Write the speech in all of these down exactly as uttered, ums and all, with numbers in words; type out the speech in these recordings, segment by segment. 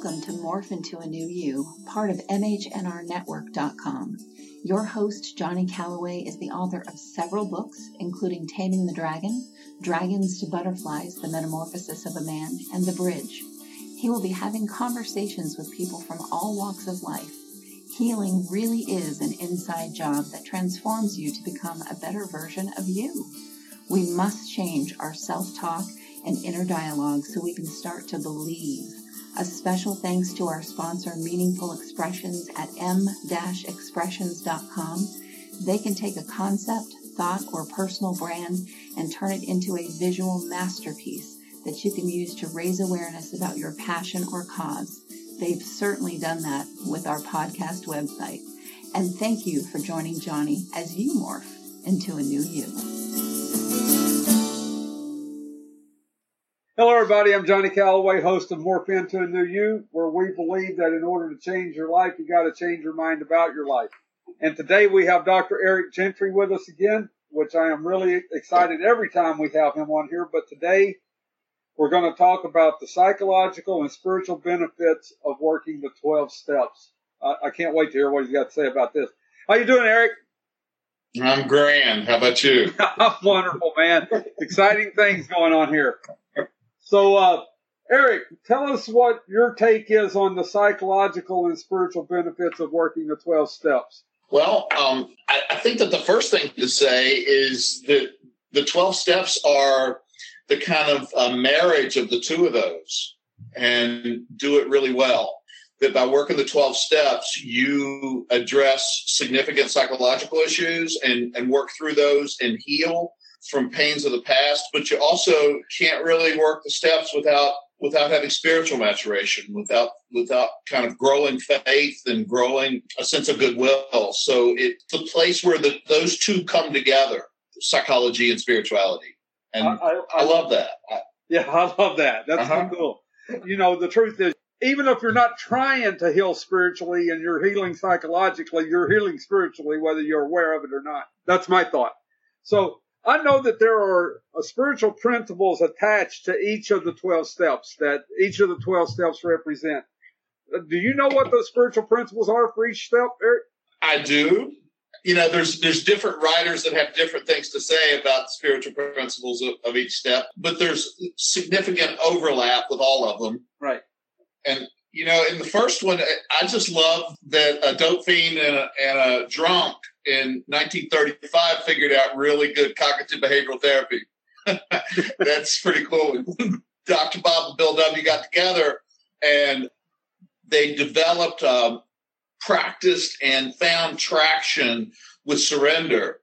Welcome to Morph Into a New You, part of M H N R network dot com. Your host, Johnny Calloway, is the author of several books, including Taming the Dragon, Dragons to Butterflies, The Metamorphosis of a Man, and The Bridge. He will be having conversations with people from all walks of life. Healing really is an inside job that transforms you to become a better version of you. We must change our self-talk and inner dialogue so we can start to believe. A special thanks to our sponsor, Meaningful Expressions at m dash expressions dot com. They can take a concept, thought, or personal brand and turn it into a visual masterpiece that you can use to raise awareness about your passion or cause. They've certainly done that with our podcast website. And thank you for joining Johnny as you morph into a new you. Hello, everybody. I'm Johnny Calloway, host of Morph Into a New You, where we believe that in order to change your life, you got to change your mind about your life. And today we have Doctor Eric Gentry with us again, which I am really excited every time we have him on here. But today we're going to talk about the psychological and spiritual benefits of working the twelve steps. Uh, I can't wait to hear what he's got to say about this. How you doing, Eric? I'm grand. How about you? I'm wonderful, man. Exciting things going on here. So, uh, Eric, tell us what your take is on the psychological and spiritual benefits of working the twelve steps. Well, um, I, I think that the first thing to say is that the twelve steps are the kind of uh, marriage of the two of those and do it really well. That by working the twelve steps, you address significant psychological issues and, and work through those and heal from pains of the past, but you also can't really work the steps without without having spiritual maturation, without without kind of growing faith and growing a sense of goodwill. So it's the place where the, those two come together, psychology and spirituality. And I, I, I love that. Yeah, I love that. That's uh-huh. so cool. You know, the truth is, even if you're not trying to heal spiritually and you're healing psychologically, you're healing spiritually, whether you're aware of it or not. That's my thought. So I know that there are uh, spiritual principles attached to each of the twelve steps that each of the twelve steps represent. Uh, do you know what those spiritual principles are for each step, Eric? I do. You know, there's there's different writers that have different things to say about the spiritual principles of, of each step, but there's significant overlap with all of them. Right. And, you know, in the first one, I just love that a dope fiend and a, and a drunk in nineteen thirty-five figured out really good cognitive behavioral therapy. That's pretty cool. Doctor Bob and Bill W. got together and they developed, um, practiced and found traction with surrender.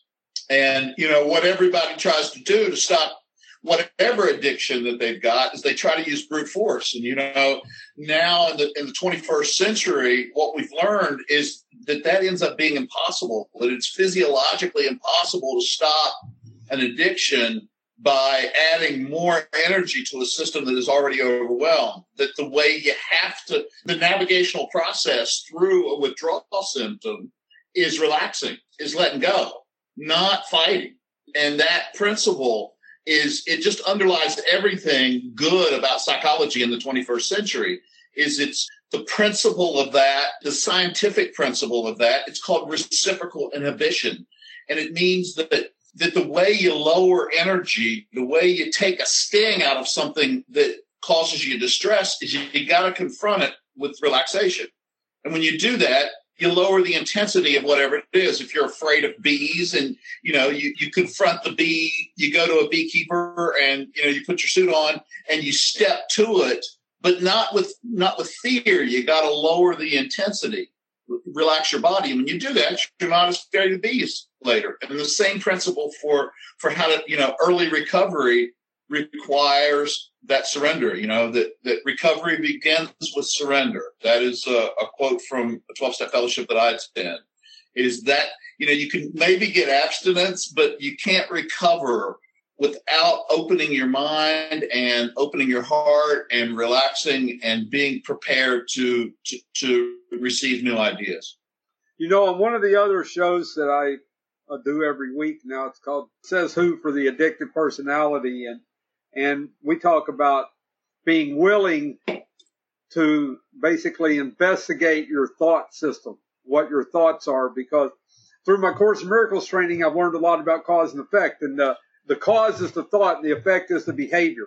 And, you know, what everybody tries to do to stop whatever addiction that they've got is they try to use brute force. And, you know, now in the, in the twenty-first century, what we've learned is that that ends up being impossible, that it's physiologically impossible to stop an addiction by adding more energy to a system that is already overwhelmed. That the way you have to, the navigational process through a withdrawal symptom is relaxing, is letting go, not fighting. And that principle is, it just underlies everything good about psychology in the twenty-first century. Is it's the principle of that, the scientific principle of that. It's called reciprocal inhibition. And it means that, that the way you lower energy, the way you take a sting out of something that causes you distress is you, you got to confront it with relaxation. And when you do that, you lower the intensity of whatever it is. If you're afraid of bees and, you know, you, you confront the bee, you go to a beekeeper and, you know, you put your suit on and you step to it, but not with, not with fear. You got to lower the intensity, relax your body. And when you do that, you're not as scared of bees later. And the same principle for, for how to, you know, early recovery requires that surrender, you know, that, that recovery begins with surrender. That is a, a quote from a twelve-step fellowship that I attend, is that, you know, you can maybe get abstinence, but you can't recover without opening your mind and opening your heart and relaxing and being prepared to, to, to receive new ideas. You know, on one of the other shows that I uh, do every week now, it's called Says Who for the Addictive Personality. And And we talk about being willing to basically investigate your thought system, what your thoughts are, because through my Course in Miracles training, I've learned a lot about cause and effect, and the, the cause is the thought and the effect is the behavior.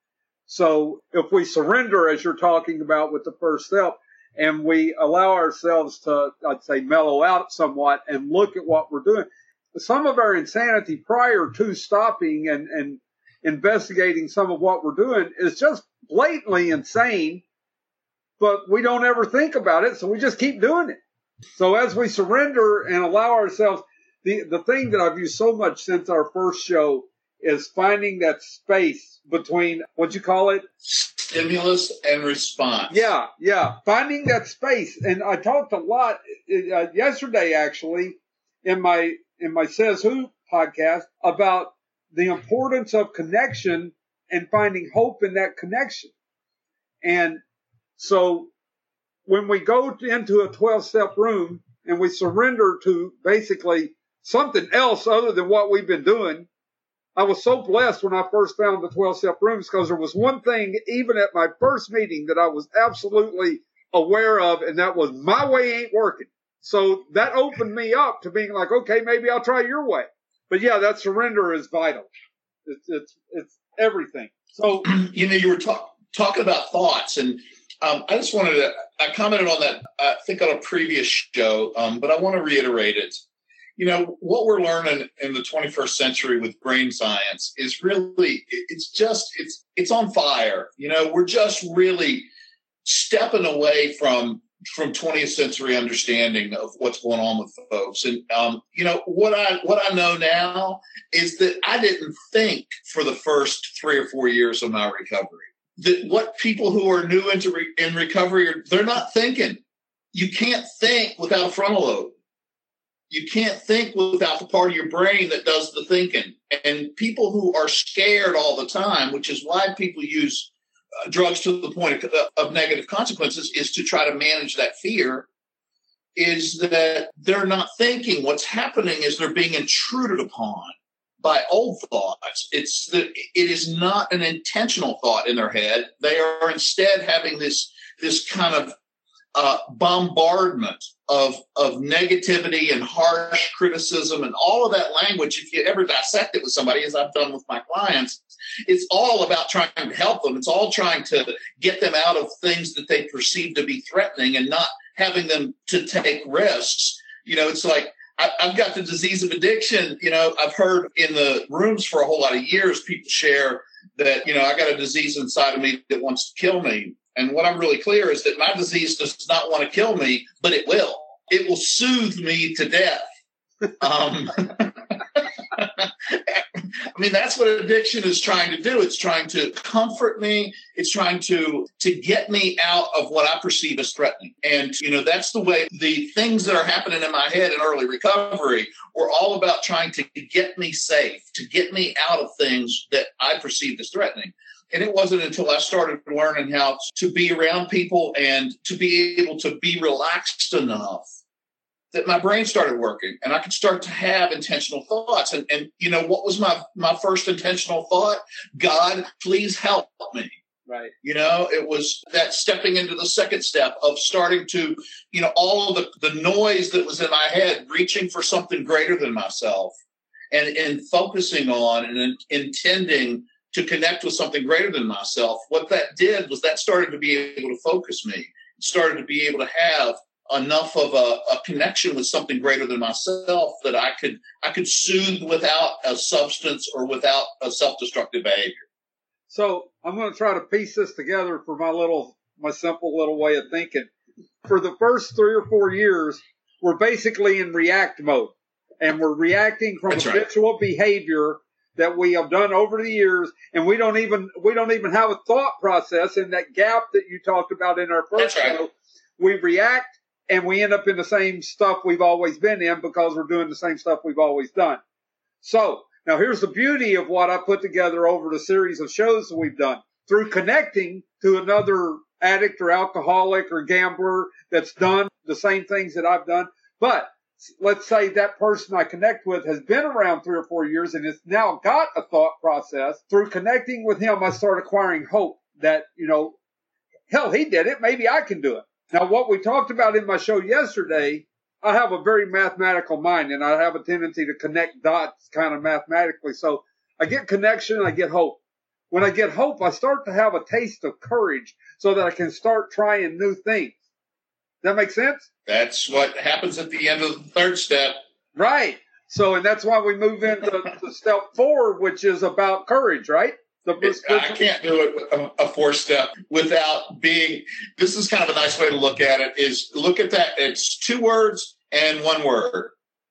So if we surrender, as you're talking about with the first step, and we allow ourselves to, I'd say, mellow out somewhat and look at what we're doing, some of our insanity prior to stopping and, and investigating some of what we're doing is just blatantly insane, but we don't ever think about it, so we just keep doing it. So as we surrender and allow ourselves, the, the thing that I've used so much since our first show is finding that space between, what you call it? Stimulus and response. Yeah, yeah. Finding that space. And I talked a lot uh, yesterday, actually, in my in my Says Who podcast about the importance of connection and finding hope in that connection. And so when we go into a twelve-step room and we surrender to basically something else other than what we've been doing, I was so blessed when I first found the twelve-step rooms, because there was one thing, even at my first meeting, that I was absolutely aware of, and that was my way ain't working. So that opened me up to being like, okay, maybe I'll try your way. But yeah, that surrender is vital. It's it's it's everything. So you know, you were talk, talking about thoughts, and um, I just wanted to. I commented on that, I think, on a previous show, um, but I want to reiterate it. You know, what we're learning in the twenty-first century with brain science is really, it's just, it's, it's on fire. You know, we're just really stepping away from, from twentieth century understanding of what's going on with folks. And, um, you know, what I, what I know now is that I didn't think for the first three or four years of my recovery that what people who are new into re- in recovery, are, they're not thinking. You can't think without a frontal lobe. You can't think without the part of your brain that does the thinking. And people who are scared all the time, which is why people use uh, drugs to the point of, of negative consequences, is to try to manage that fear, is that they're not thinking. What's happening is they're being intruded upon by old thoughts. It's the, it is not an intentional thought in their head. They are instead having this, this kind of Uh, bombardment of of negativity and harsh criticism and all of that language. If you ever dissect it with somebody, as I've done with my clients, it's all about trying to help them. It's all trying to get them out of things that they perceive to be threatening and not having them to take risks. You know, it's like, I, I've got the disease of addiction. You know, I've heard in the rooms for a whole lot of years, people share that, you know, I got a disease inside of me that wants to kill me. And what I'm really clear is that my disease does not want to kill me, but it will. It will soothe me to death. Um, I mean, that's what addiction is trying to do. It's trying to comfort me. It's trying to, to get me out of what I perceive as threatening. And, you know, that's the way the things that are happening in my head in early recovery were all about trying to get me safe, to get me out of things that I perceived as threatening. And it wasn't until I started learning how to be around people and to be able to be relaxed enough that my brain started working and I could start to have intentional thoughts. And, and you know, what was my, my first intentional thought? God, please help me. Right. You know, it was that stepping into the second step of starting to, you know, all of the, the noise that was in my head, reaching for something greater than myself and, and focusing on and in, intending to connect with something greater than myself. What that did was that started to be able to focus me, it started to be able to have enough of a, a connection with something greater than myself that I could, I could soothe without a substance or without a self-destructive behavior. So I'm going to try to piece this together for my little, my simple little way of thinking. For the first three or four years, we're basically in react mode, and we're reacting from That's habitual right. behavior that we have done over the years, and we don't even we don't even have a thought process in that gap that you talked about in our first That's right. show. We react, and we end up in the same stuff we've always been in because we're doing the same stuff we've always done. So now here's the beauty of what I put together over the series of shows that we've done. Through connecting to another addict or alcoholic or gambler that's done the same things that I've done, but let's say that person I connect with has been around three or four years and has now got a thought process. Through connecting with him, I start acquiring hope that, you know, hell, he did it. Maybe I can do it. Now, what we talked about in my show yesterday, I have a very mathematical mind, and I have a tendency to connect dots kind of mathematically. So I get connection, I get hope. When I get hope, I start to have a taste of courage so that I can start trying new things. Does that make sense? That's what happens at the end of the third step. Right. So, and that's why we move into to step four, which is about courage, right? The, It, I can't do it a, a four step without being, this is kind of a nice way to look at it, is look at that. It's two words and one word.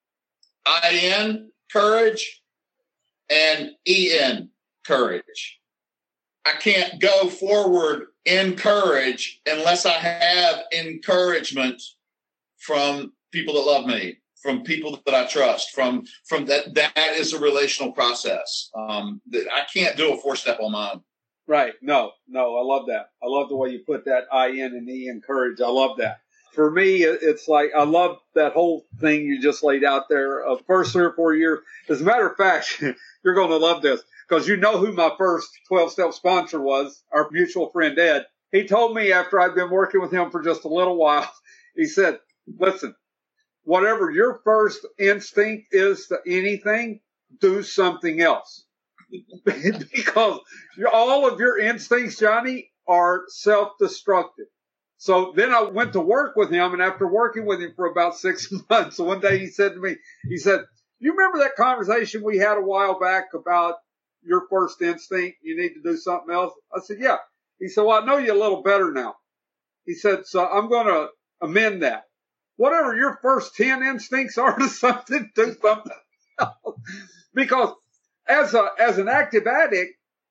I N, courage, and E N, courage. I can't go forward in courage unless I have encouragement from people that love me, from people that I trust, from from that. That is a relational process. Um, that I can't do a four step on mine. Right. No, no, I love that. I love the way you put that I N and E in courage. I love that. For me, it's like, I love that whole thing you just laid out there of first three or four years. As a matter of fact, you're going to love this because you know who my first twelve step sponsor was, our mutual friend, Ed. He told me after I'd been working with him for just a little while, he said, listen, whatever your first instinct is to anything, do something else. Because all of your instincts, Johnny, are self-destructive. So then I went to work with him, and after working with him for about six months, one day he said to me, he said, you remember that conversation we had a while back about your first instinct? You need to do something else? I said, yeah. He said, well, I know you a little better now. He said, so I'm going to amend that. Whatever your first ten instincts are to something, do something else. Because as a, as an active addict,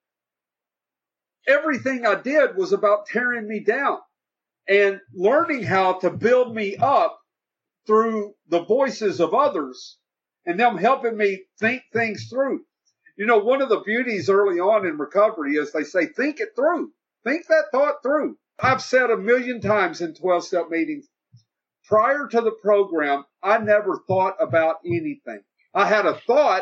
everything I did was about tearing me down and learning how to build me up through the voices of others and them helping me think things through. You know, one of the beauties early on in recovery is they say, think it through. Think that thought through. I've said a million times in twelve-step meetings, prior to the program, I never thought about anything. I had a thought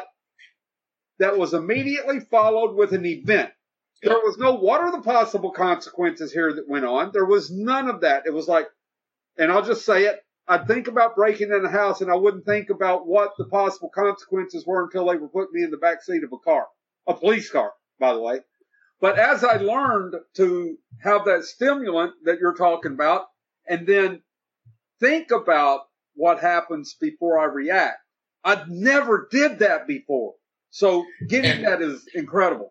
that was immediately followed with an event. There was no, what are the possible consequences here that went on? There was none of that. It was like, and I'll just say it, I'd think about breaking in a house and I wouldn't think about what the possible consequences were until they were putting me in the back seat of a car, a police car, by the way. But as I learned to have that stimulant that you're talking about and then think about what happens before I react, I never did that before. So getting and, that is incredible.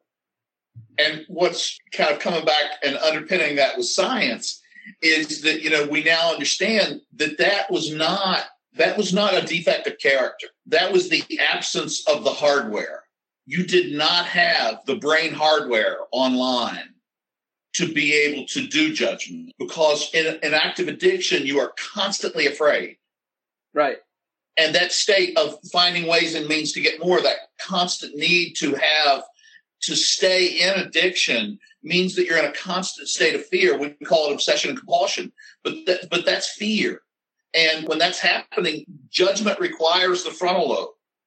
And what's kind of coming back and underpinning that with science is that, you know, we now understand that that was not, that was not a defect of character. That was the absence of the hardware. You did not have the brain hardware online to be able to do judgment because in an active addiction, you are constantly afraid. Right. And that state of finding ways and means to get more, that constant need to have, to stay in addiction means that you're in a constant state of fear. We call it obsession and compulsion, but that, but that's fear. And when that's happening, judgment requires the frontal lobe.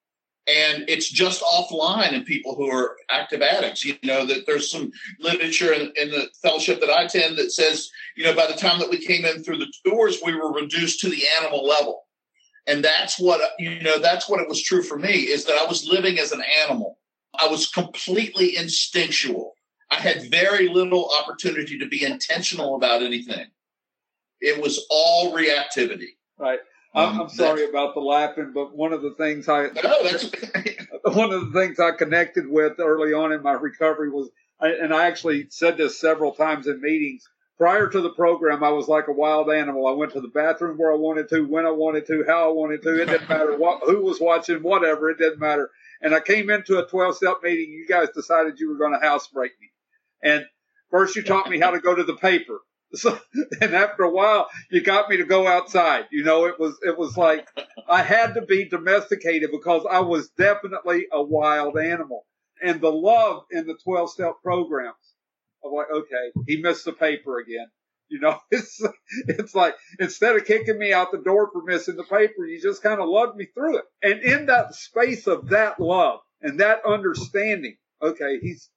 And it's just offline in people who are active addicts. You know, that there's some literature in, in the fellowship that I attend that says, you know, by the time that we came in through the doors, we were reduced to the animal level. And that's what, you know, that's what it was true for me, is that I was living as an animal. I was completely instinctual. I had very little opportunity to be intentional about anything. It was all reactivity. Right. I'm, Um, I'm sorry that- about the laughing, but one of the things I No, that's one of the things I connected with early on in my recovery was, I- and I actually said this several times in meetings. Prior to the program, I was like a wild animal. I went to the bathroom where I wanted to, when I wanted to, how I wanted to. It didn't matter what, who was watching, whatever. It didn't matter. And I came into a twelve-step meeting. You guys decided you were going to housebreak me. And first you taught me how to go to the paper. So, and after a while, you got me to go outside. You know, it was, it was like I had to be domesticated because I was definitely a wild animal. And the love in the twelve-step programs, I'm like, okay, he missed the paper again. You know, it's, it's like, instead of kicking me out the door for missing the paper, you just kind of loved me through it. And in that space of that love and that understanding, okay, he's,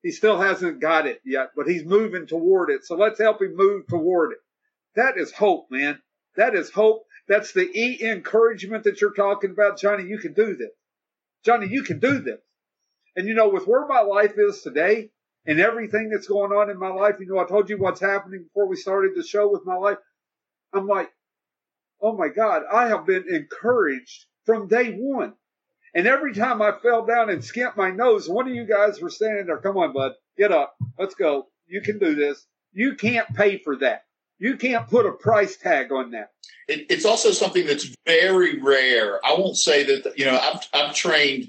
He still hasn't got it yet, but he's moving toward it. So let's help him move toward it. That is hope, man. That is hope. That's the E encouragement that you're talking about. Johnny, you can do this. Johnny, you can do this. And you know, with where my life is today and everything that's going on in my life, you know, I told you what's happening before we started the show with my life. I'm like, oh my God, I have been encouraged from day one. And every time I fell down and skimped my nose, one of you guys were standing there. Come on, bud, get up. Let's go. You can do this. You can't pay for that. You can't put a price tag on that. It, it's also something that's very rare. I won't say that, you know, I've, I've trained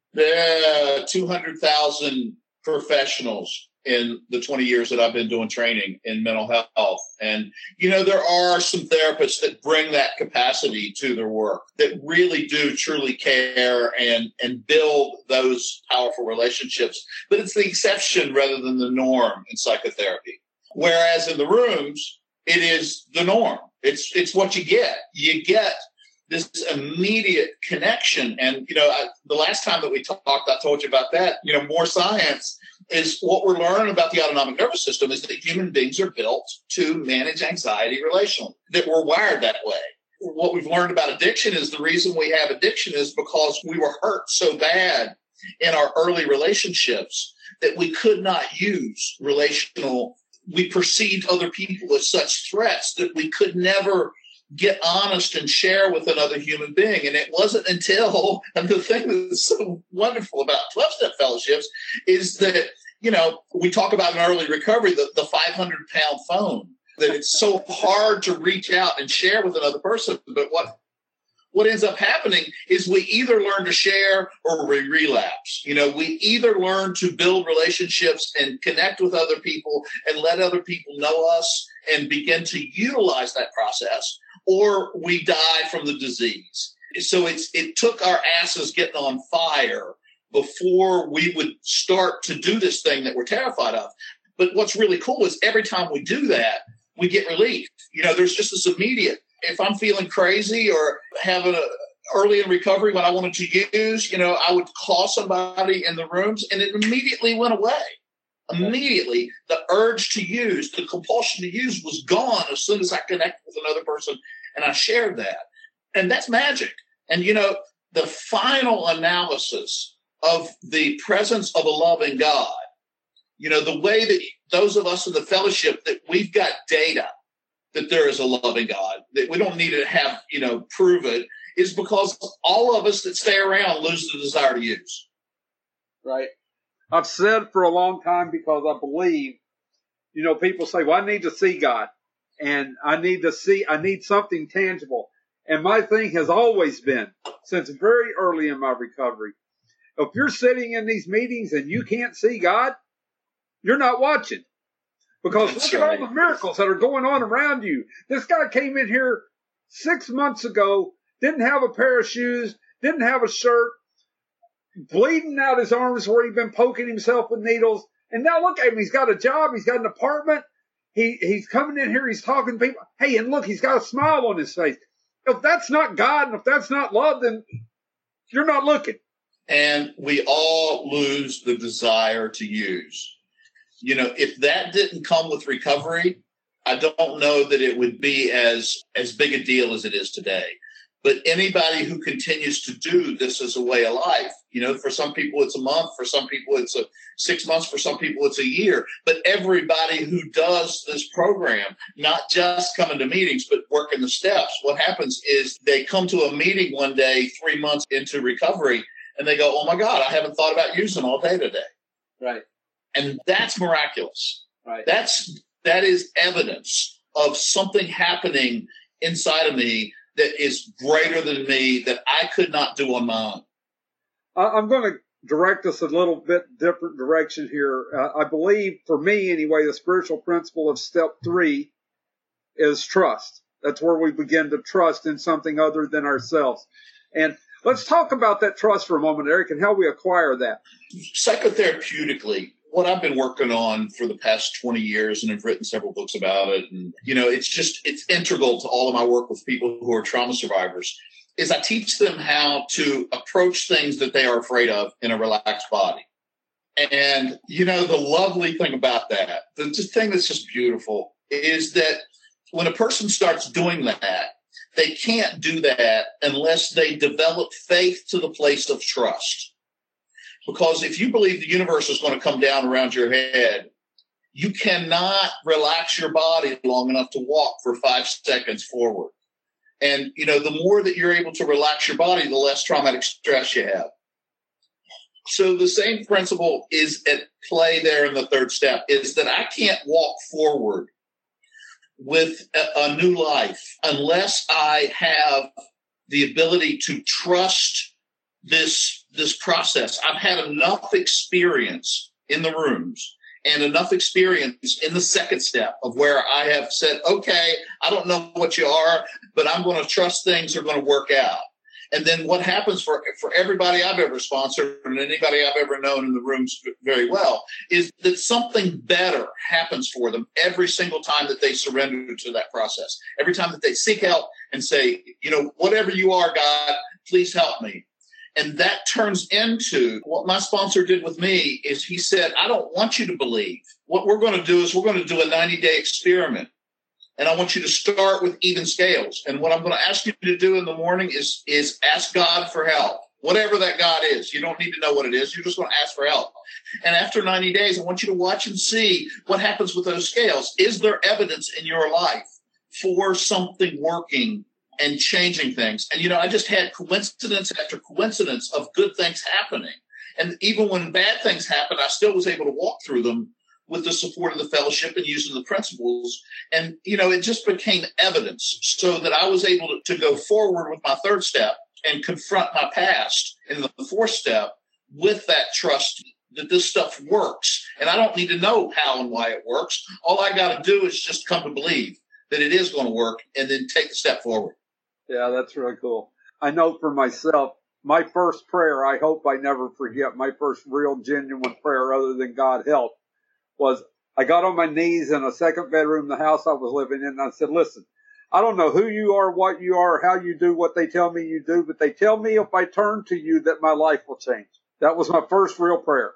uh, two hundred thousand professionals in the twenty years that I've been doing training in mental health. And, you know, there are some therapists that bring that capacity to their work, that really do truly care and, and build those powerful relationships. But it's the exception rather than the norm in psychotherapy. Whereas in the rooms, it is the norm. It's, it's what you get. You get this immediate connection. And, you know, I, the last time that we talked, I told you about that, you know, more science is what we're learning about the autonomic nervous system is that human beings are built to manage anxiety relationally, that we're wired that way. What we've learned about addiction is the reason we have addiction is because we were hurt so bad in our early relationships that we could not use relational. We perceived other people as such threats that we could never get honest and share with another human being. And it wasn't until, and the thing that's so wonderful about twelve-step fellowships is that, you know, we talk about in early recovery, the, the five hundred pound phone, that it's so hard to reach out and share with another person. But what what ends up happening is we either learn to share or we relapse. You know, we either learn to build relationships and connect with other people and let other people know us and begin to utilize that process, or we die from the disease. So it's it took our asses getting on fire before we would start to do this thing that we're terrified of. But what's really cool is every time we do that, we get relief. You know, there's just this immediate, if I'm feeling crazy or having a early in recovery when I wanted to use, you know, I would call somebody in the rooms and it immediately went away. Immediately, the urge to use, the compulsion to use was gone as soon as I connected with another person and I shared that. And that's magic. And, you know, the final analysis of the presence of a loving God, you know, the way that those of us in the fellowship, that we've got data that there is a loving God, that we don't need to have, you know, prove it, is because all of us that stay around lose the desire to use. Right. I've said for a long time, because I believe, you know, people say, well, I need to see God and I need to see, I need something tangible. And my thing has always been, since very early in my recovery, if you're sitting in these meetings and you can't see God, you're not watching. Because That's look right. at all the miracles that are going on around you. This guy came in here six months ago, didn't have a pair of shoes, didn't have a shirt, bleeding out his arms where he'd been poking himself with needles. And now look at him. He's got a job. He's got an apartment. He He's coming in here. He's talking to people. Hey, and look, he's got a smile on his face. If that's not God and if that's not love, then you're not looking. And we all lose the desire to use. You know, if that didn't come with recovery, I don't know that it would be as, as big a deal as it is today. But anybody who continues to do this as a way of life, you know, for some people it's a month, for some people it's a six months, for some people it's a year. But everybody who does this program, not just coming to meetings, but working the steps, what happens is they come to a meeting one day, three months into recovery, and they go, oh my God, I haven't thought about using all day today. Right. And that's miraculous. Right. That's, that is evidence of something happening inside of me that is greater than me, that I could not do on my own. I'm going to direct us a little bit different direction here. Uh, I believe, for me anyway, the spiritual principle of step three is trust. That's where we begin to trust in something other than ourselves. And let's talk about that trust for a moment, Eric, and how we acquire that. Psychotherapeutically, what I've been working on for the past twenty years, and I've written several books about it, and, you know, it's just, it's integral to all of my work with people who are trauma survivors, is I teach them how to approach things that they are afraid of in a relaxed body. And, you know, the lovely thing about that, the just thing that's just beautiful is that when a person starts doing that, they can't do that unless they develop faith to the place of trust. Because if you believe the universe is going to come down around your head, you cannot relax your body long enough to walk for five seconds forward. And, you know, the more that you're able to relax your body, the less traumatic stress you have. So the same principle is at play there in the third step, is that I can't walk forward with a, a new life unless I have the ability to trust this, this process. I've had enough experience in the rooms and enough experience in the second step of where I have said, okay, I don't know what you are, but I'm going to trust things are going to work out. And then what happens for, for everybody I've ever sponsored and anybody I've ever known in the rooms very well is that something better happens for them every single time that they surrender to that process. Every time that they seek help and say, you know, whatever you are, God, please help me. And that turns into what my sponsor did with me is he said, I don't want you to believe. What we're going to do is we're going to do a ninety-day experiment. And I want you to start with even scales. And what I'm going to ask you to do in the morning is, is ask God for help, whatever that God is. You don't need to know what it is. You're just going to ask for help. And after ninety days, I want you to watch and see what happens with those scales. Is there evidence in your life for something working and changing things? And, you know, I just had coincidence after coincidence of good things happening. And even when bad things happened, I still was able to walk through them with the support of the fellowship and using the principles. And, you know, it just became evidence so that I was able to, to go forward with my third step and confront my past in the fourth step with that trust that this stuff works. And I don't need to know how and why it works. All I got to do is just come to believe that it is going to work and then take the step forward. Yeah, that's really cool. I know for myself, my first prayer, I hope I never forget, my first real genuine prayer other than God help, was I got on my knees in a second bedroom in the house I was living in, and I said, listen, I don't know who you are, what you are, how you do what they tell me you do, but they tell me if I turn to you that my life will change. That was my first real prayer.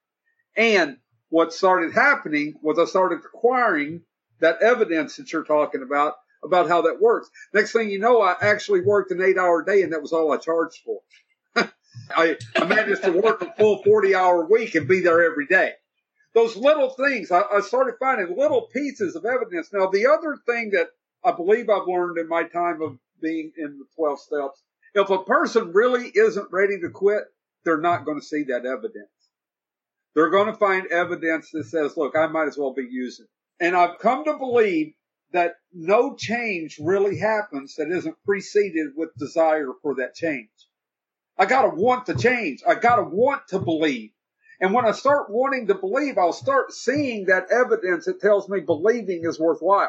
And what started happening was I started acquiring that evidence that you're talking about, about how that works. Next thing you know, I actually worked an eight-hour day, and that was all I charged for. I, I managed to work a full forty-hour week and be there every day. Those little things, I, I started finding little pieces of evidence. Now, the other thing that I believe I've learned in my time of being in the twelve steps, if a person really isn't ready to quit, they're not going to see that evidence. They're going to find evidence that says, look, I might as well be using it. And I've come to believe that no change really happens that isn't preceded with desire for that change. I got to want to change. I got to want to believe. And when I start wanting to believe, I'll start seeing that evidence that tells me believing is worthwhile.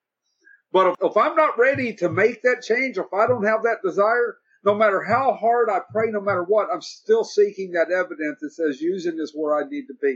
But if, if I'm not ready to make that change, if I don't have that desire, no matter how hard I pray, no matter what, I'm still seeking that evidence that says using is where I need to be.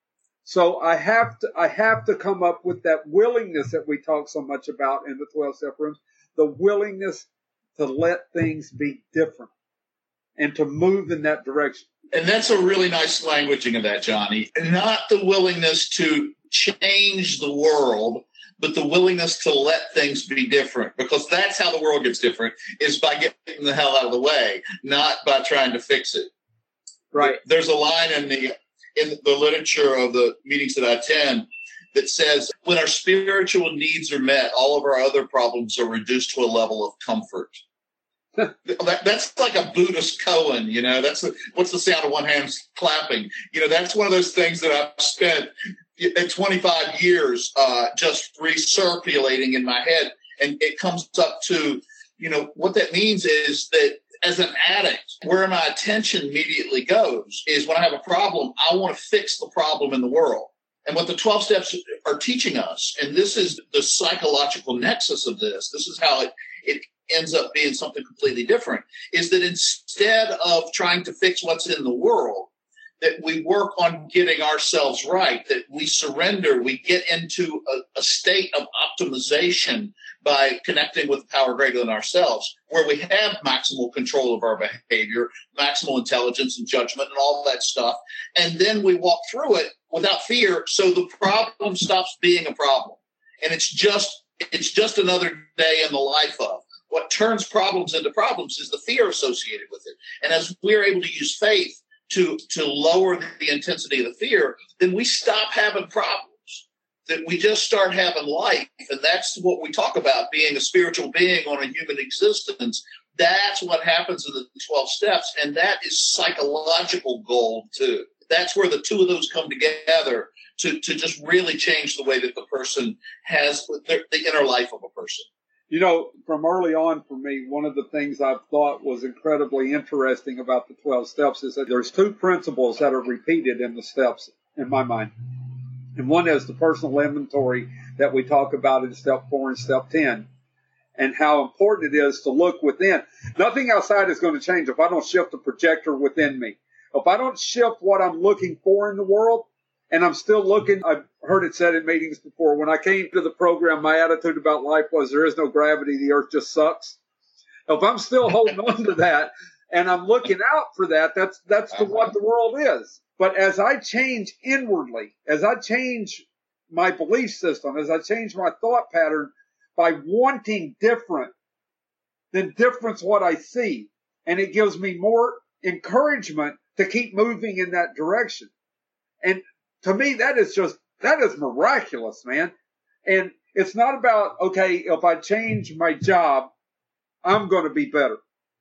So I have to, I have to come up with that willingness that we talk so much about in the twelve-step rooms, the willingness to let things be different and to move in that direction. And that's a really nice languaging of that, Johnny. Not the willingness to change the world, but the willingness to let things be different. Because that's how the world gets different, is by getting the hell out of the way, not by trying to fix it. Right. There's a line in the in the literature of the meetings that I attend that says, when our spiritual needs are met, all of our other problems are reduced to a level of comfort. that, that's like a Buddhist koan, you know, that's the, what's the sound of one hand clapping? You know, that's one of those things that I've spent at twenty-five years uh, just recirculating in my head. And it comes up to, you know, what that means is that as an addict, where my attention immediately goes is when I have a problem, I want to fix the problem in the world. And what the twelve steps are teaching us, and this is the psychological nexus of this, this is how it, it ends up being something completely different, is that instead of trying to fix what's in the world, that we work on getting ourselves right, that we surrender, we get into a, a state of optimization by connecting with power greater than ourselves, where we have maximal control of our behavior, maximal intelligence and judgment and all that stuff. And then we walk through it without fear. So the problem stops being a problem. And it's just, it's just another day in the life of. What turns problems into problems is the fear associated with it. And as we're able to use faith to, to lower the intensity of the fear, then we stop having problems. That we just start having life. And that's what we talk about, being a spiritual being on a human existence. That's what happens in the twelve steps. And that is psychological gold too. That's where the two of those come together to, to just really change the way that the person has their, the inner life of a person. You know, from early on for me, one of the things I've thought was incredibly interesting about the twelve steps is that there's two principles that are repeated in the steps in my mind. And one is the personal inventory that we talk about in step four and step ten, and how important it is to look within. Nothing outside is going to change if I don't shift the projector within me. If I don't shift what I'm looking for in the world, and I'm still looking, I've heard it said in meetings before, when I came to the program, my attitude about life was there is no gravity, the earth just sucks. If I'm still holding on to that and I'm looking out for that, that's that's the, what the world is. But as I change inwardly, as I change my belief system, as I change my thought pattern by wanting different, then different's what I see. And it gives me more encouragement to keep moving in that direction. And to me, that is just, that is miraculous, man. And it's not about, okay, if I change my job, I'm going to be better.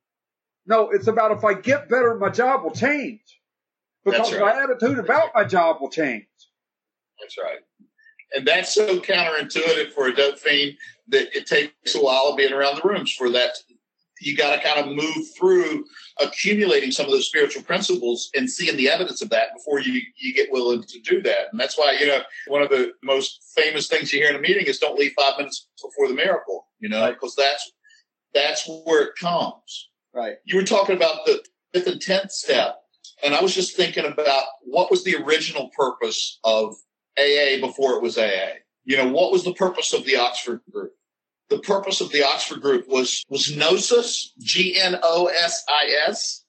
No, it's about if I get better, my job will change. Because right. my attitude about my job will change. That's right. And that's so counterintuitive for a dope fiend that it takes a while of being around the rooms for that. You got to kind of move through accumulating some of those spiritual principles and seeing the evidence of that before you, you get willing to do that. And that's why, you know, one of the most famous things you hear in a meeting is don't leave five minutes before the miracle, you know, because right. that's, that's where it comes. Right. You were talking about the fifth and tenth step. And I was just thinking about what was the original purpose of A A before it was A A? You know, what was the purpose of the Oxford group? The purpose of the Oxford group was, was gnosis, G N O S I S,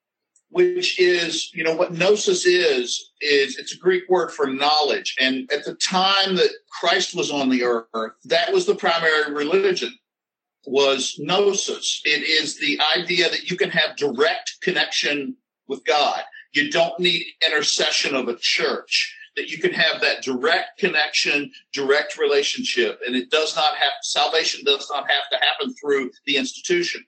which is, you know, what gnosis is, is it's a Greek word for knowledge. And at the time that Christ was on the earth, that was the primary religion, was gnosis. It is the idea that you can have direct connection with God. You don't need intercession of a church, that you can have that direct connection, direct relationship. And it does not have, salvation does not have to happen through the institution.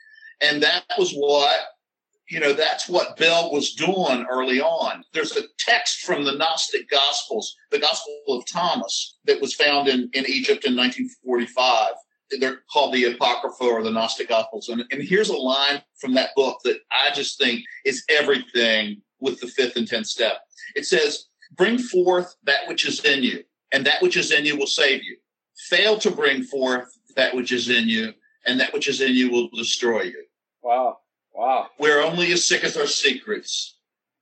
And that was what, you know, that's what Bell was doing early on. There's a text from the Gnostic Gospels, the Gospel of Thomas, that was found in, in Egypt in nineteen forty-five. They're called the Apocrypha or the Gnostic Gospels. And, and here's a line from that book that I just think is everything with the fifth and tenth step. It says, bring forth that which is in you, and that which is in you will save you. Fail to bring forth that which is in you, and that which is in you will destroy you. Wow. Wow. We're only as sick as our secrets.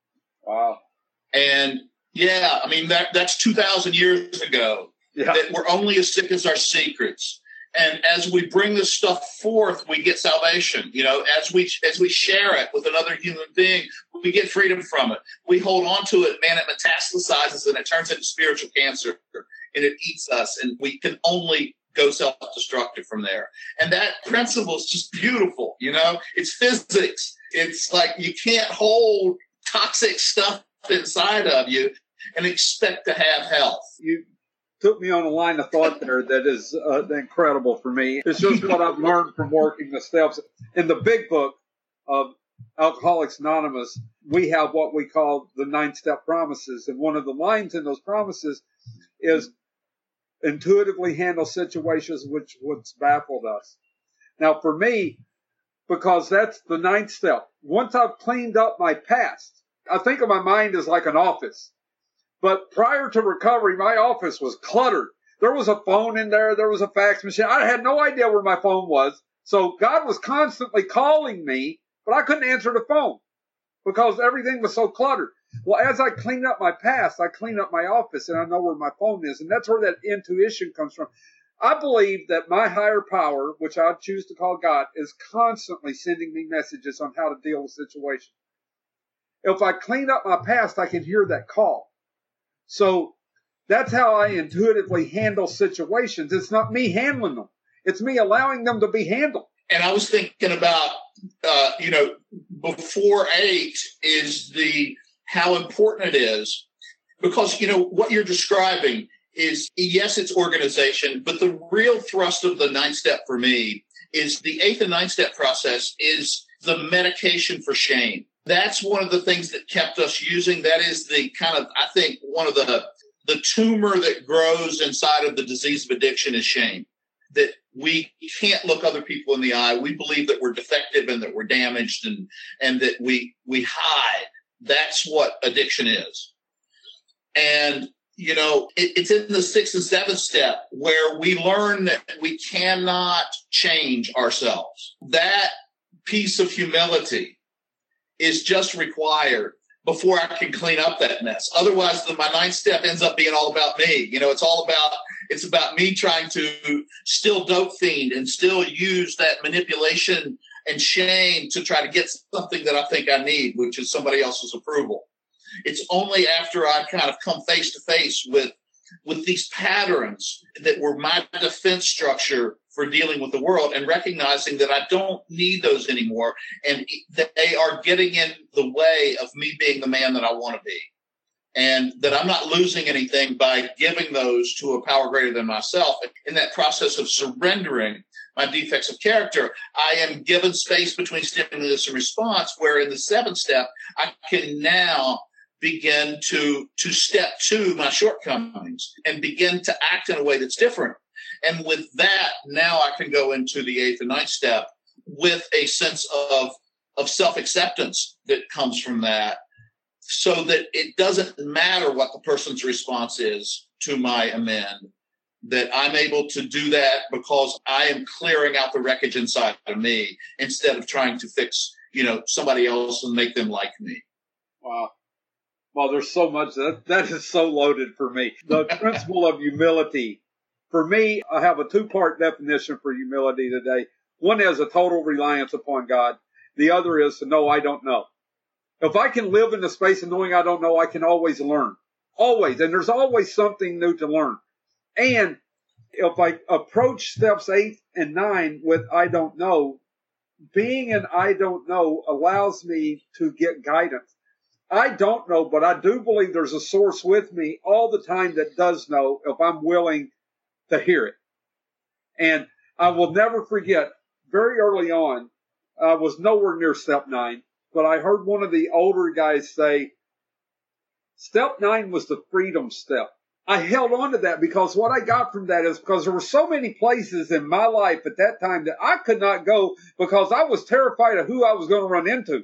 Wow. And yeah, I mean, that that's two thousand years ago. Yeah. That we're only as sick as our secrets. And as we bring this stuff forth, we get salvation. You know, as we as we share it with another human being, we get freedom from it. We hold on to it, man, it metastasizes and it turns into spiritual cancer and it eats us. And we can only go self-destructive from there. And that principle is just beautiful. You know, it's physics. It's like you can't hold toxic stuff inside of you and expect to have health. You took me on a line of thought there that is uh, incredible for me. It's just what I've learned from working the steps. In the big book of Alcoholics Anonymous, we have what we call the nine-step promises. And one of the lines in those promises is intuitively handle situations which would baffled us. Now, for me, because that's the ninth step, once I've cleaned up my past, I think of my mind as like an office. But prior to recovery, my office was cluttered. There was a phone in there. There was a fax machine. I had no idea where my phone was. So God was constantly calling me, but I couldn't answer the phone because everything was so cluttered. Well, as I clean up my past, I clean up my office and I know where my phone is. And that's where that intuition comes from. I believe that my higher power, which I choose to call God, is constantly sending me messages on how to deal with situations. If I clean up my past, I can hear that call. So that's how I intuitively handle situations. It's not me handling them. It's me allowing them to be handled. And I was thinking about, uh, you know, before eight is the how important it is, because, you know, what you're describing is, yes, it's organization, but the real thrust of the ninth step for me is the eighth and ninth step process is the medication for shame. That's one of the things that kept us using. That is the kind of, I think, one of the, the tumor that grows inside of the disease of addiction is shame. That we can't look other people in the eye. We believe that we're defective and that we're damaged and, and that we, we hide. That's what addiction is. And, you know, it, it's in the sixth and seventh step where we learn that we cannot change ourselves. That piece of humility is just required before I can clean up that mess. Otherwise, the, my ninth step ends up being all about me. You know, it's all about, it's about me trying to still dope fiend and still use that manipulation and shame to try to get something that I think I need, which is somebody else's approval. It's only after I kind of come face to face with, with these patterns that were my defense structure for dealing with the world and recognizing that I don't need those anymore and that they are getting in the way of me being the man that I want to be. And that I'm not losing anything by giving those to a power greater than myself. In that process of surrendering my defects of character, I am given space between stimulus and response, where in the seventh step, I can now begin to, to step to my shortcomings and begin to act in a way that's different. And with that, now I can go into the eighth and ninth step with a sense of, of self-acceptance that comes from that, so that it doesn't matter what the person's response is to my amend, that I'm able to do that because I am clearing out the wreckage inside of me instead of trying to fix, you know, somebody else and make them like me. Wow. Well, there's so much that that is so loaded for me. The principle of humility. For me, I have a two-part definition for humility today. One is a total reliance upon God. The other is to know I don't know. If I can live in the space of knowing I don't know, I can always learn. Always. And there's always something new to learn. And if I approach steps eight and nine with I don't know, being an I don't know allows me to get guidance. I don't know, but I do believe there's a source with me all the time that does know if I'm willing to hear it. And I will never forget, very early on, I was nowhere near step nine, but I heard one of the older guys say, step nine was the freedom step. I held on to that because what I got from that is because there were so many places in my life at that time that I could not go because I was terrified of who I was going to run into.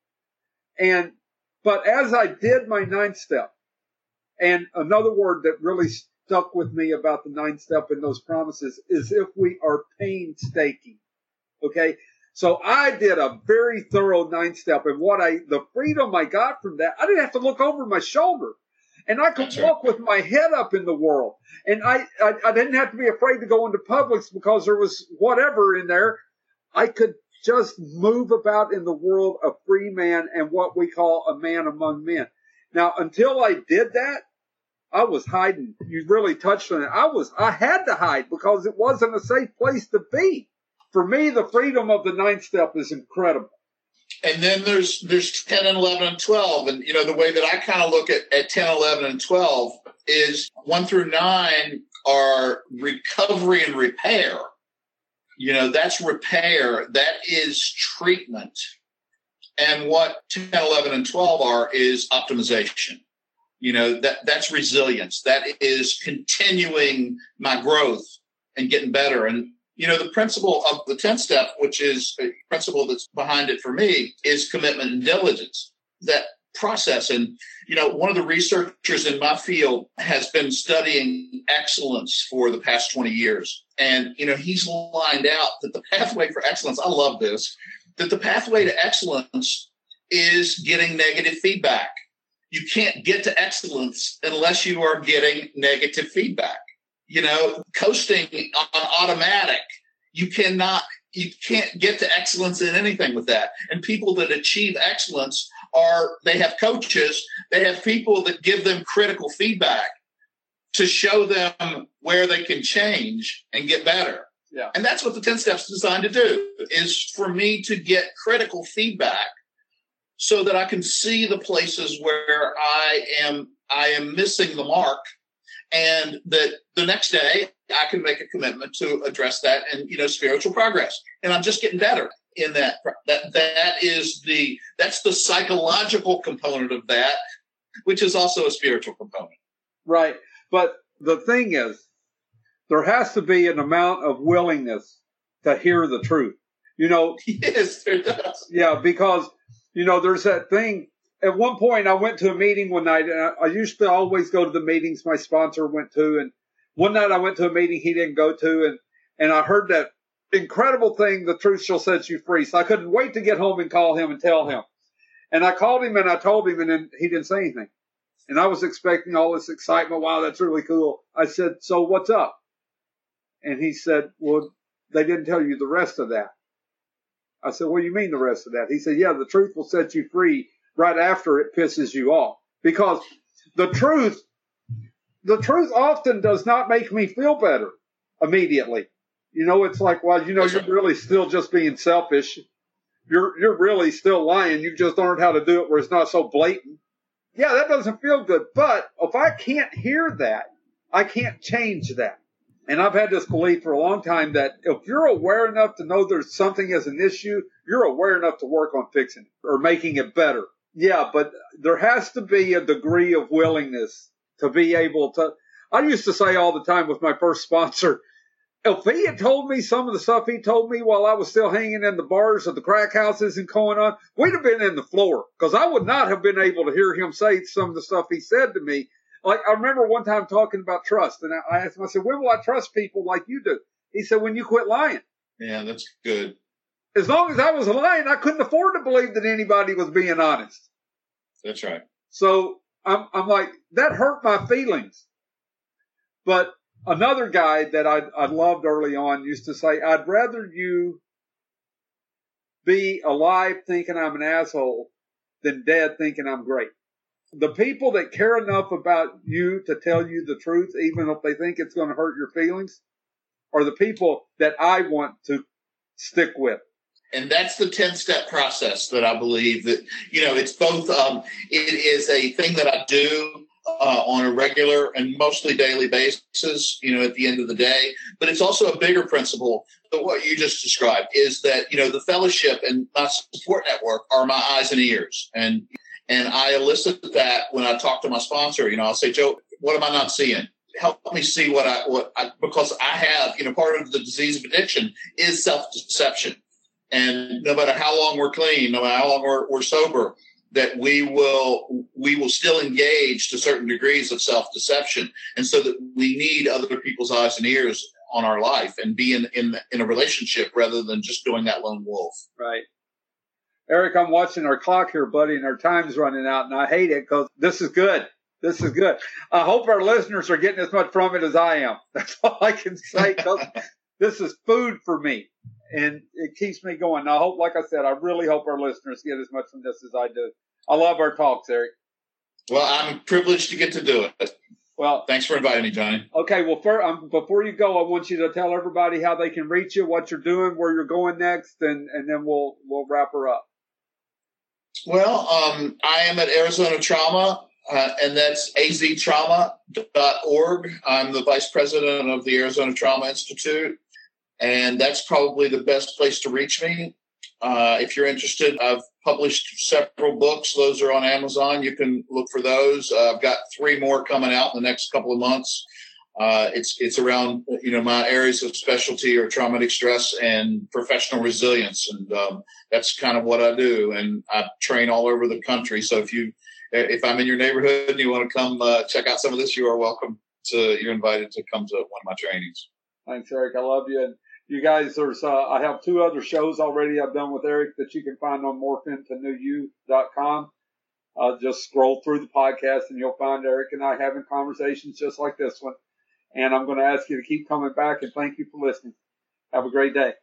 And, but as I did my ninth step, and another word that really stuck with me about the ninth step in those promises is if we are painstaking. Okay. So I did a very thorough ninth step, and what I, the freedom I got from that, I didn't have to look over my shoulder, and I could walk with my head up in the world, and I, I, I didn't have to be afraid to go into Publix because there was whatever in there. I could just move about in the world a free man and what we call a man among men. Now, until I did that, I was hiding. You really touched on it. I was, I had to hide because it wasn't a safe place to be. For me, the freedom of the ninth step is incredible. And then there's there's ten and eleven and twelve. And, you know, the way that I kind of look at, at ten, eleven, and twelve is one through nine are recovery and repair. You know, that's repair. That is treatment. And what ten, eleven, and twelve are is optimization. You know, that that's resilience. That is continuing my growth and getting better. And, you know, the principle of the tenth step, which is a principle that's behind it for me, is commitment and diligence, that process. And, you know, one of the researchers in my field has been studying excellence for the past twenty years. And, you know, he's lined out that the pathway for excellence, I love this, that the pathway to excellence is getting negative feedback. you can't get to excellence unless you are getting negative feedback. You know, coasting on automatic, you cannot, you can't get to excellence in anything with that. And people that achieve excellence are, they have coaches, they have people that give them critical feedback to show them where they can change and get better. Yeah. And that's what the ten steps is designed to do, is for me to get critical feedback so that I can see the places where I am, I am missing the mark, and that the next day I can make a commitment to address that and, you know, spiritual progress. And I'm just getting better in that. That, that is the, that's the psychological component of that, which is also a spiritual component. Right. But the thing is, there has to be an amount of willingness to hear the truth. You know, yes, there does. Yeah, because, you know, there's that thing. At one point, I went to a meeting one night, and I, I used to always go to the meetings my sponsor went to. And one night I went to a meeting he didn't go to, and, and I heard that incredible thing, the truth shall set you free. So I couldn't wait to get home and call him and tell him. And I called him and I told him, and then he didn't say anything. And I was expecting all this excitement. Wow, that's really cool. I said, so what's up? And he said, well, they didn't tell you the rest of that. I said, what do you mean the rest of that? He said, yeah, the truth will set you free right after it pisses you off. Because the truth, the truth often does not make me feel better immediately. You know, it's like, well, you know, you're really still just being selfish. You're, you're really still lying. You just learned how to do it where it's not so blatant. Yeah, that doesn't feel good. But if I can't hear that, I can't change that. And I've had this belief for a long time that if you're aware enough to know there's something as an issue, you're aware enough to work on fixing it or making it better. Yeah, but there has to be a degree of willingness to be able to. I used to say all the time with my first sponsor, if he had told me some of the stuff he told me while I was still hanging in the bars of the crack houses and going on, we'd have been in the floor, because I would not have been able to hear him say some of the stuff he said to me. Like, I remember one time talking about trust, and I asked him, I said, when will I trust people like you do? He said, when you quit lying. Yeah, that's good. As long as I was lying, I couldn't afford to believe that anybody was being honest. That's right. So I'm, I'm like, that hurt my feelings. But another guy that I, I loved early on used to say, I'd rather you be alive thinking I'm an asshole than dead thinking I'm great. The people that care enough about you to tell you the truth, even if they think it's going to hurt your feelings, are the people that I want to stick with. And that's the ten-step process that I believe that, you know, it's both, um, it is a thing that I do uh, on a regular and mostly daily basis, you know, at the end of the day. But it's also a bigger principle that what you just described is that, you know, the fellowship and my support network are my eyes and ears. And And I elicit that when I talk to my sponsor. You know, I'll say, Joe, what am I not seeing? Help me see what I, what I, because I have, you know, part of the disease of addiction is self-deception. And no matter how long we're clean, no matter how long we're, we're sober, that we will, we will still engage to certain degrees of self-deception. And so that we need other people's eyes and ears on our life and be in, in, in a relationship rather than just doing that lone wolf. Right. Eric, I'm watching our clock here, buddy, and our time's running out, and I hate it because this is good. This is good. I hope our listeners are getting as much from it as I am. That's all I can say, because this is food for me, and it keeps me going. I hope, like I said, I really hope our listeners get as much from this as I do. I love our talks, Eric. Well, I'm privileged to get to do it. Well, thanks for inviting me, Johnny. Okay, well, for, um, before you go, I want you to tell everybody how they can reach you, what you're doing, where you're going next, and, and then we'll we'll wrap her up. Well, um, I am at Arizona Trauma, uh, and that's a z trauma dot org. I'm the vice president of the Arizona Trauma Institute, and that's probably the best place to reach me. Uh, if you're interested, I've published several books. Those are on Amazon. You can look for those. Uh, I've got three more coming out in the next couple of months. Uh, it's it's around, you know, my areas of specialty are traumatic stress and professional resilience, and um, that's kind of what I do. And I train all over the country. So if you if I'm in your neighborhood and you want to come uh, check out some of this, you are welcome to. You're invited to come to one of my trainings. Thanks, Eric. I love you. And you guys, there's uh, I have two other shows already I've done with Eric that you can find on morph into new you dot com. Uh, just scroll through the podcast and you'll find Eric and I having conversations just like this one. And I'm going to ask you to keep coming back, and thank you for listening. Have a great day.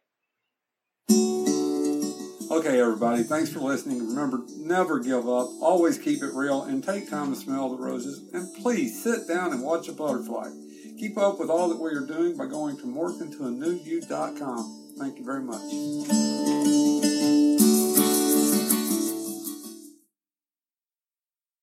Okay, everybody, thanks for listening. Remember, never give up. Always keep it real and take time to smell the roses. And please sit down and watch a butterfly. Keep up with all that we are doing by going to morph into a new you dot com. Thank you very much.